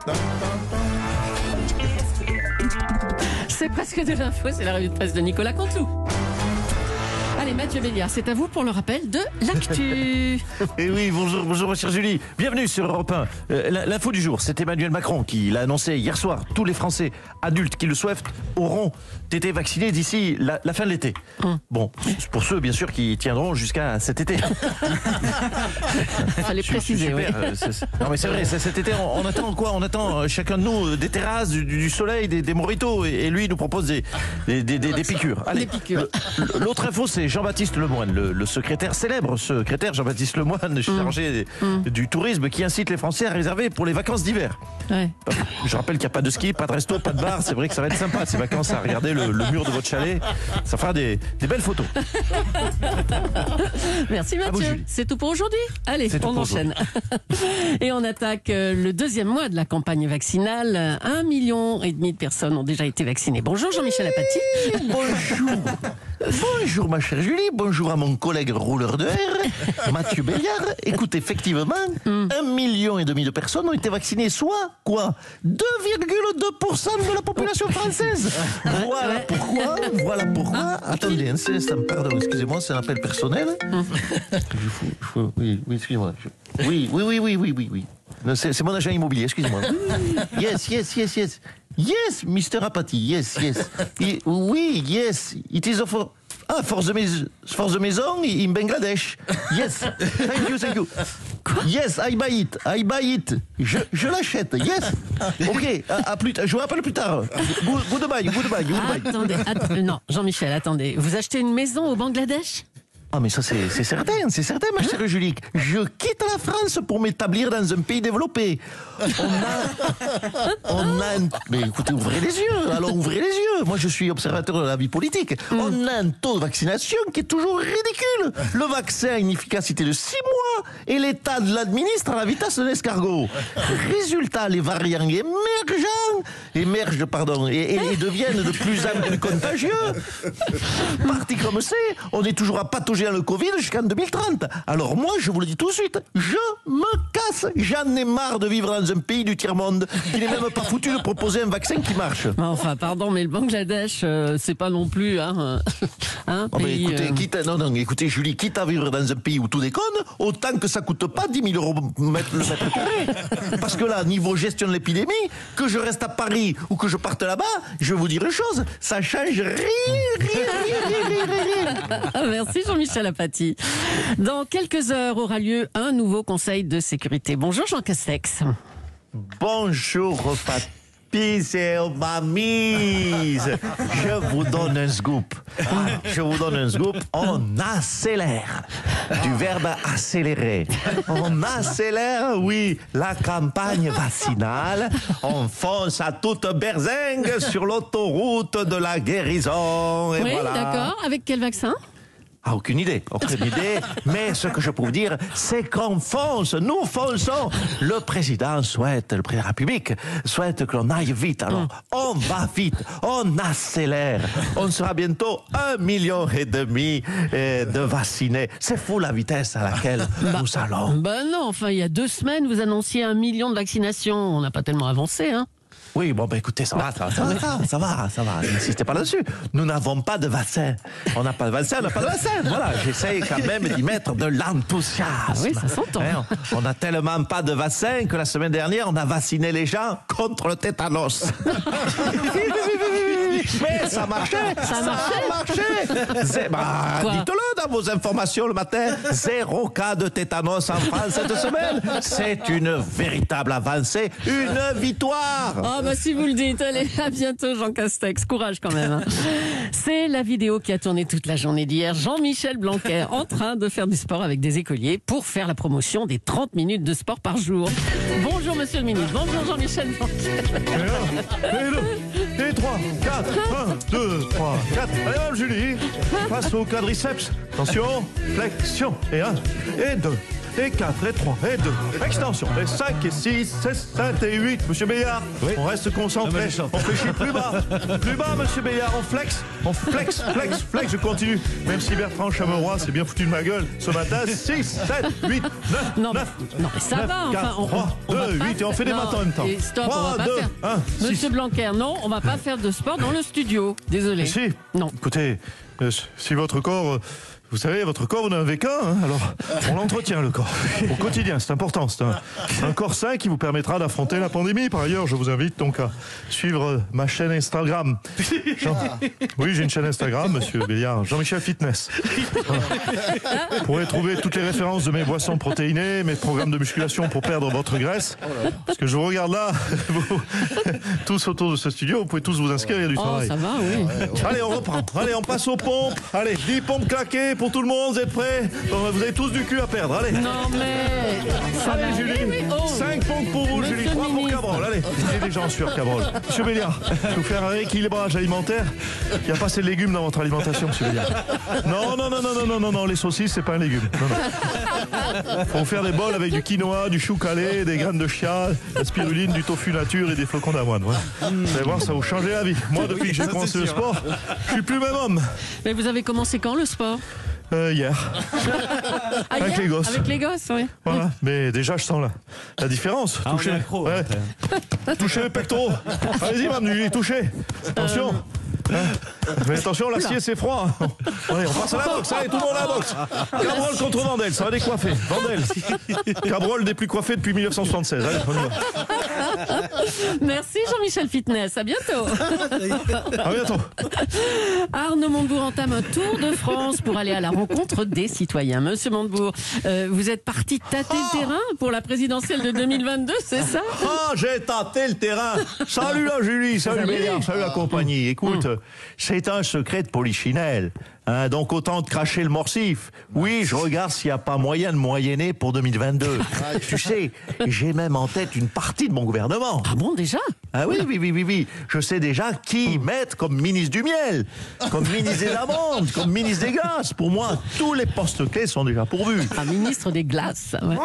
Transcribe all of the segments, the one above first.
C'est presque de l'info, c'est la revue de presse de Nicolas Canteloup. Allez, Mathieu Béliard, c'est à vous pour le rappel de l'actu. Et oui, bonjour, chère Julie. Bienvenue sur Europe 1. L'info du jour, c'est Emmanuel Macron qui l'a annoncé hier soir. Tous les Français adultes qui le souhaitent auront été vaccinés d'ici la fin de l'été. Bon, pour ceux, bien sûr, qui tiendront jusqu'à cet été. Fallait préciser, oui. Non, mais c'est vrai, cet été, on attend quoi? On attend chacun de nous des terrasses, du soleil, des mojitos, et lui, il nous propose des piqûres. Allez, des piqûres. L'autre info, c'est Jean-Baptiste Lemoyne, le célèbre secrétaire Jean-Baptiste Lemoyne, chargé du tourisme, qui incite les Français à réserver pour les vacances d'hiver. Ouais. Je rappelle qu'il n'y a pas de ski, pas de resto, pas de bar. C'est vrai que ça va être sympa ces vacances à regarder le mur de votre chalet. Ça fera des belles photos. Merci Mathieu. C'est tout pour aujourd'hui. Allez, on enchaîne. Et on attaque le deuxième mois de la campagne vaccinale. 1,5 million de personnes ont déjà été vaccinées. Bonjour Jean-Michel Apathy. Bonjour. Bonjour ma chère Julie, bonjour à mon collègue rouleur de R, Mathieu Béliard. Écoute, effectivement, 1,5 million de personnes ont été vaccinées, soit quoi 2,2% de la population française. Voilà pourquoi. Attendez, un instant, pardon, excusez-moi, c'est un appel personnel. Oui, excusez-moi. Oui. Non, c'est mon agent immobilier, excusez-moi. Yes. Yes, Mr. Apathy, yes. Oui, yes, it is for the maison in Bangladesh. Yes, thank you. Yes, I buy it. Je l'achète, yes. Ok, à plus tard, je vous rappelle plus tard. Goodbye. Attendez, non, Jean-Michel, attendez. Vous achetez une maison au Bangladesh ? Ah mais ça c'est certain ma chère Julie. Je quitte la France pour m'établir dans un pays développé. Mais écoutez, ouvrez les yeux. Moi je suis observateur de la vie politique. On a un taux de vaccination qui est toujours ridicule. Le vaccin a une efficacité de 6 mois et l'État l'administre à la vitesse d'un escargot. Résultat, les variants émergent et deviennent de plus en plus contagieux. Parti comme c'est, on est toujours à patauger dans le Covid jusqu'en 2030. Alors moi, je vous le dis tout de suite, je me casse. J'en ai marre de vivre dans un pays du tiers-monde qui n'est même pas foutu de proposer un vaccin qui marche. Enfin, pardon, mais le Bangladesh, c'est pas non plus un pays... Écoutez, Julie, quitte à vivre dans un pays où tout déconne, autant que ça coûte pas 10 000 € le mètre carré. Parce que là, niveau gestion de l'épidémie, que je reste à Paris ou que je parte là-bas, je vais vous dire une chose, ça change rien. Merci Jean-Michel Apathy. Dans quelques heures aura lieu un nouveau conseil de sécurité. Bonjour Jean Castex. Bonjour papy, c'est mamise. Je vous donne un scoop. On accélère. Du verbe accélérer. On accélère, oui, la campagne vaccinale. On fonce à toute berzingue sur l'autoroute de la guérison. Et oui, voilà. D'accord. Avec quel vaccin ? Aucune idée. Mais ce que je peux vous dire, c'est qu'on fonce. Nous fonçons. Le président de la République souhaite que l'on aille vite. Alors, on va vite. On accélère. On sera bientôt 1,5 million de vaccinés. C'est fou la vitesse à laquelle nous allons. Non, enfin, il y a 2 semaines, vous annonciez 1 million de vaccinations. On n'a pas tellement avancé, hein. Oui, écoutez, ça va. N'insistez pas là-dessus. Nous n'avons pas de vaccin. On n'a pas de vaccin. Voilà, j'essaye quand même d'y mettre de l'enthousiasme. Ah oui, ça s'entend. On n'a tellement pas de vaccin que la semaine dernière, on a vacciné les gens contre le tétanos. Mais ça marchait. Dites-le dans vos informations le matin. 0 cas de tétanos en France cette semaine. C'est une véritable avancée, une victoire. Ah si vous le dites, allez, à bientôt Jean Castex, courage quand même. C'est la vidéo qui a tourné toute la journée d'hier. Jean-Michel Blanquer en train de faire du sport avec des écoliers pour faire la promotion des 30 minutes de sport par jour. Bonjour Monsieur le Ministre, bonjour Jean-Michel Blanquer. Et 3, 4, 1, 2, 3, 4. Allez hop Julie, face au quadriceps. Attention, flexion. Et 1, et 2. et 4, et 3, et 2. Extension, et 5, et 6, et 7, et 8. Monsieur Béliard, on reste concentré. On fléchit plus bas. Plus bas, monsieur Béliard. On flex. On flex. Je continue. Même si Bertrand Chameroy s'est bien foutu de ma gueule ce matin. 6, 7, 8, 9, Non, 9. non, mais ça 9, va, 4, enfin. 3, on va 2, pas 8, et on fait des non, maths en même temps. et stop, 3, on va pas 2, faire. 1, 6. Monsieur Blanquer, non, on va pas faire de sport dans le studio. Désolé. Si. Non. Écoutez, si votre corps... Vous savez, votre corps, vous n'en avez qu'un, hein, alors on l'entretient, le corps. Au quotidien, c'est important. C'est un corps sain qui vous permettra d'affronter la pandémie. Par ailleurs, je vous invite donc à suivre ma chaîne Instagram. Oui, j'ai une chaîne Instagram, monsieur Béliard, Jean-Michel Fitness. Voilà. Vous pourrez trouver toutes les références de mes boissons protéinées, mes programmes de musculation pour perdre votre graisse. Parce que je vous regarde là, vous, tous autour de ce studio, vous pouvez tous vous inscrire, il y a du Oh, travail. ça va, oui. Allez, on reprend. Allez, on passe aux pompes. Allez, 10 pompes claquées pour tout le monde. Vous êtes prêts? Vous avez tous du cul à perdre. Allez. Non, mais. Ça Allez, va. Julie. Oui, oui. Oh. 5 pompes pour vous, Monsieur Julie. le 3 pour ministre. Cabrol. Allez, il est déjà en sueur, Cabrol. Monsieur Béliard, je vais vous faire un rééquilibrage alimentaire. Il n'y a pas assez de légumes dans votre alimentation, monsieur Béliard. Non, les saucisses, c'est pas un légume. Non. Faut faire des bols avec du quinoa, du chou calé, des graines de chia, de la spiruline, du tofu nature et des flocons d'avoine. Ouais. Vous allez voir, ça va vous changer la vie. Moi, depuis que j'ai commencé le sport, je suis plus le même homme. Mais vous avez commencé quand le sport? Hier. Ah, Avec hier les gosses. Avec les gosses, oui. Voilà. Mais déjà, je sens la différence. Touchez. Ouais. Touchez les pectoraux. Allez-y, madame Julie, touchez. Attention. Mais attention, l'acier c'est froid. Allez, on passe à la boxe. Allez, tout le monde à la boxe. Cabrol contre Vandel, ça va décoiffer. Vandel. Cabrol n'est plus coiffé depuis 1976. Allez, on y va. Merci Jean-Michel Fitness, à bientôt. À bientôt. Arnaud Montebourg entame un tour de France pour aller à la rencontre des citoyens. Monsieur Montebourg, vous êtes parti tâter le terrain pour la présidentielle de 2022, c'est ça? Ah, j'ai tâté le terrain. Salut la Julie, salut Béliard, salut la compagnie. Écoute, c'est un secret de polichinelle. Hein, donc autant de cracher le morcif. Oui, je regarde s'il n'y a pas moyen de moyenner pour 2022. Tu sais, j'ai même en tête une partie de mon gouvernement. Ah bon, déjà? Ah oui. Je sais déjà qui mettre comme ministre du miel, comme ministre des amandes, comme ministre des glaces. Pour moi, tous les postes clés sont déjà pourvus. Un ministre des glaces. Ouais.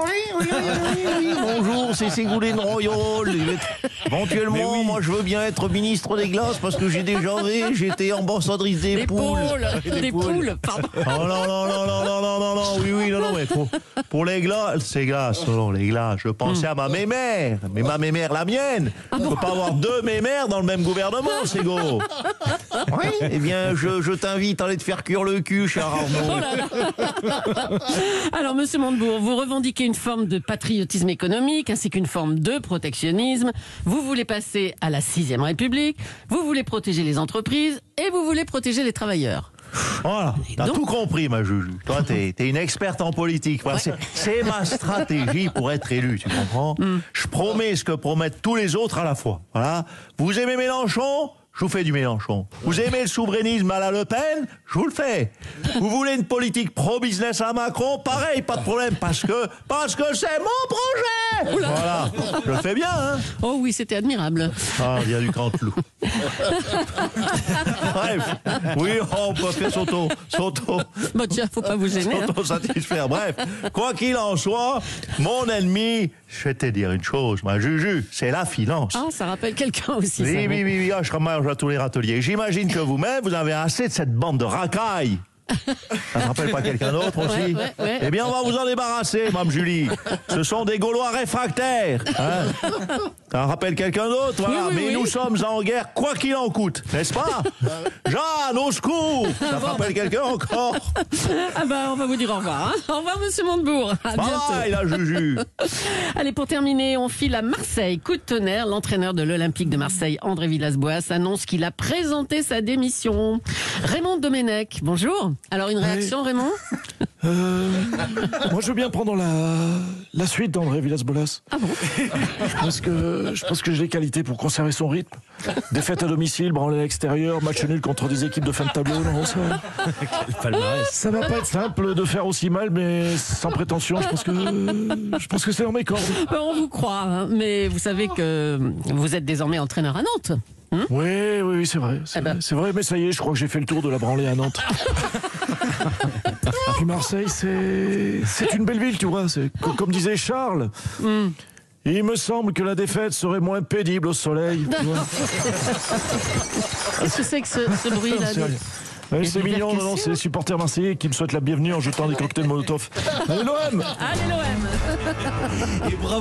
Oui. Bonjour, c'est Ségolène Royal. Éventuellement, moi, je veux bien être ministre des glaces parce que j'ai déjà j'étais ambassadrice des poules. Des poules, pardon. Oh non, oui, non, mais pour les glaces, c'est glaces, non, les glaces, je pensais à ma mémère, mais ma mémère, la mienne. Je ne peux pas avoir deux mémères dans le même gouvernement, Ségo. Oui, eh bien, je t'invite à aller te faire cuire le cul, cher Arnaud. Oh là là. Alors, monsieur Montebourg, vous revendiquez une forme de patriotisme économique ainsi qu'une forme de protectionnisme. Vous voulez passer à la 6e République, vous voulez protéger les entreprises et vous voulez protéger les travailleurs. Voilà, t'as donc tout compris, ma Juju. Toi, t'es une experte en politique. Voilà, c'est ma stratégie pour être élu, tu comprends? Je promets ce que promettent tous les autres à la fois. Voilà. Vous aimez Mélenchon? Je vous fais du Mélenchon. Vous aimez le souverainisme à la Le Pen? Je vous le fais. Vous voulez une politique pro-business à Macron? Pareil, pas de problème, parce que c'est mon projet. Voilà, je le fais bien, hein? Oh oui, c'était admirable. Ah, il y a du Canteloup. Bref, oui, on peut faire s'auto. Bah tiens, faut pas vous gêner. Hein. S'auto-satisfaire. Bref, quoi qu'il en soit, mon ennemi, je vais te dire une chose, ma Juju, c'est la finance. Ah, ça rappelle quelqu'un aussi. ça, Oui, je remarque à tous les râteliers. J'imagine que vous-même, vous avez assez de cette bande de racailles. Ça ne rappelle pas quelqu'un d'autre aussi? Ouais. Eh bien, on va vous en débarrasser, Mme Julie. Ce sont des Gaulois réfractaires. Hein? Ça rappelle quelqu'un d'autre, voilà. Oui. Mais nous sommes en guerre, quoi qu'il en coûte, n'est-ce pas? Jeanne, au secours! Ça rappelle quelqu'un encore? Ah bah, on va vous dire au revoir. Hein. Au revoir, monsieur Montebourg. À bientôt. Bye, la Juju. Allez, pour terminer, on file à Marseille. Coup de tonnerre, l'entraîneur de l'Olympique de Marseille, André Villas-Boas, annonce qu'il a présenté sa démission. Raymond Domenech, bonjour. Alors, une réaction, Raymond? Moi, je veux bien prendre la suite d'André Villas-Boas. Ah bon? Je pense que j'ai les qualités pour conserver son rythme. Défaite à domicile, branlée à l'extérieur, match nul contre des équipes de fin de tableau. Non, ça va pas être simple de faire aussi mal, mais sans prétention. Je pense que c'est dans mes cordes. Ben, on vous croit, hein, mais vous savez que vous êtes désormais entraîneur à Nantes. Oui, c'est vrai. Eh ben. C'est vrai, mais ça y est, je crois que j'ai fait le tour de la branlée à Nantes. Puis Marseille, c'est une belle ville, tu vois. Comme disait Charles. Il me semble que la défaite serait moins pénible au soleil. Tu vois. Qu'est-ce que c'est que ce bruit-là? C'est mignon, non, c'est les supporters marseillais qui me souhaitent la bienvenue en jetant des cocktails Molotov. Allez l'OM! Allez l'OM!